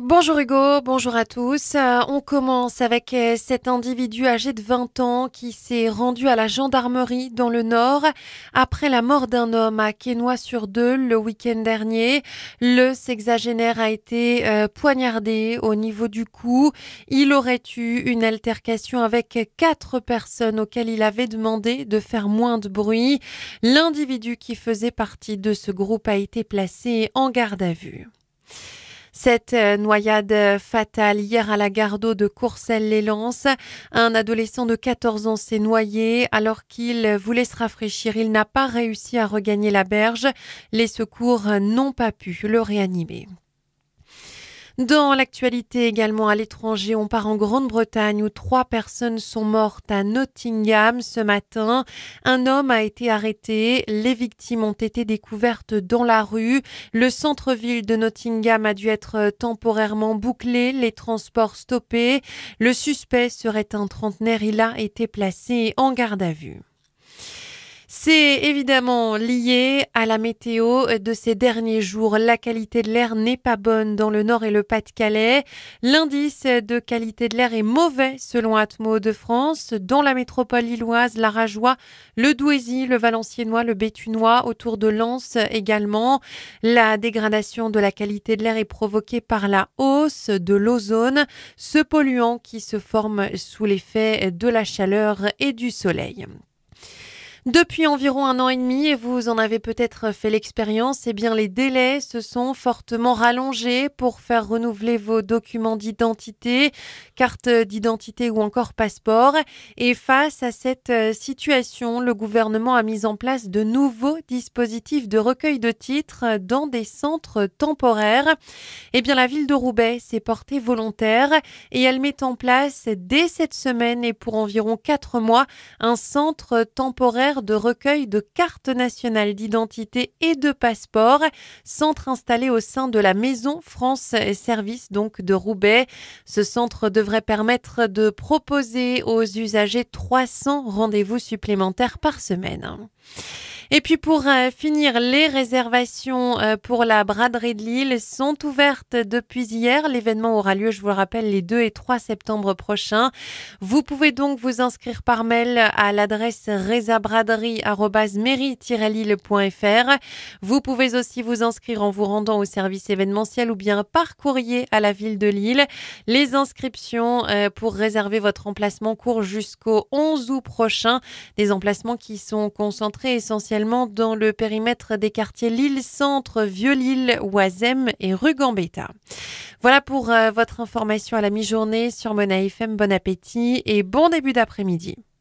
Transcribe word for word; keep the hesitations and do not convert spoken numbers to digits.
Bonjour Hugo, bonjour à tous. Euh, on commence avec euh, cet individu âgé de vingt ans qui s'est rendu à la gendarmerie dans le Nord après la mort d'un homme à Quesnoy-sur-Deuil le week-end dernier. Le sexagénaire a été euh, poignardé au niveau du cou. Il aurait eu une altercation avec quatre personnes auxquelles il avait demandé de faire moins de bruit. L'individu qui faisait partie de ce groupe a été placé en garde à vue. Cette euh, noyade fatale hier à la gare d'eau de Courcelles-lès-Lens. Un adolescent de quatorze ans s'est noyé alors qu'il voulait se rafraîchir. Il n'a pas réussi à regagner la berge. Les secours n'ont pas pu le réanimer. Dans l'actualité également à l'étranger, on part en Grande-Bretagne où trois personnes sont mortes à Nottingham ce matin. Un homme a été arrêté. Les victimes ont été découvertes dans la rue. Le centre-ville de Nottingham a dû être temporairement bouclé, les transports stoppés. Le suspect serait un trentenaire. Il a été placé en garde à vue. C'est évidemment lié à la météo de ces derniers jours. La qualité de l'air n'est pas bonne dans le Nord et le Pas-de-Calais. L'indice de qualité de l'air est mauvais selon Atmo de France. Dans la métropole lilloise, la Rajoie, le Douaisis, le Valenciennois, le Béthunois, autour de Lens également. La dégradation de la qualité de l'air est provoquée par la hausse de l'ozone, ce polluant qui se forme sous l'effet de la chaleur et du soleil. Depuis environ un an et demi, et vous en avez peut-être fait l'expérience, eh bien les délais se sont fortement rallongés pour faire renouveler vos documents d'identité, carte d'identité ou encore passeport. Et face à cette situation, le gouvernement a mis en place de nouveaux dispositifs de recueil de titres dans des centres temporaires. Eh bien la ville de Roubaix s'est portée volontaire et elle met en place dès cette semaine et pour environ quatre mois un centre temporaire de recueil de cartes nationales d'identité et de passeport, centre installé au sein de la Maison France Service donc de Roubaix. Ce centre devrait permettre de proposer aux usagers trois cents rendez-vous supplémentaires par semaine. Et puis pour euh, finir, les réservations euh, pour la braderie de Lille sont ouvertes depuis hier. L'événement aura lieu, je vous le rappelle, les deux et trois septembre prochains. Vous pouvez donc vous inscrire par mail à l'adresse resabraderie arobase mairie tiret lille point f r. Vous pouvez aussi vous inscrire en vous rendant au service événementiel ou bien par courrier à la ville de Lille. Les inscriptions euh, pour réserver votre emplacement courent jusqu'au onze août prochain. Des emplacements qui sont concentrés essentiellement dans le périmètre des quartiers Lille-Centre, Vieux-Lille, Oisem et rue Gambetta. Voilà pour euh, votre information à la mi-journée sur Mona F M. Bon appétit et bon début d'après-midi.